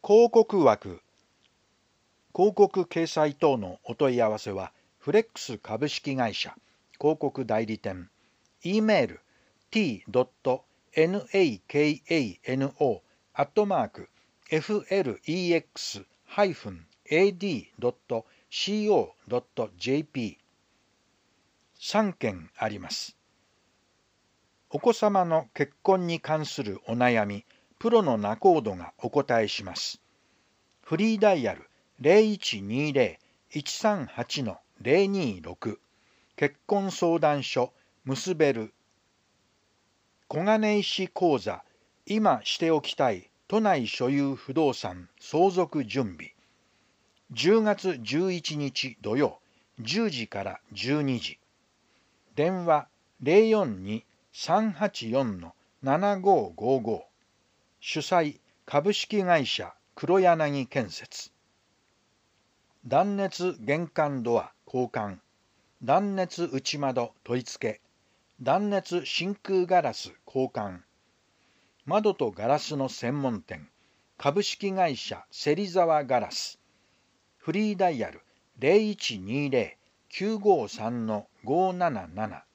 広告枠、広告掲載等のお問い合わせは、フレックス株式会社広告代理店、E メール t.nakano@flex-ad.co.jp 3件あります。お子様の結婚に関するお悩み、プロの仲人がお答えします。フリーダイヤル 0120-138-026 結婚相談所結べる。小金井市講座、今しておきたい都内所有不動産相続準備。10月11日土曜10時から12時。電話 042-384-7555。主催株式会社黒柳建設。断熱玄関ドア交換、断熱内窓取り付け、断熱真空ガラス交換。窓とガラスの専門店、株式会社芹沢ガラス。フリーダイヤル 0120-953-577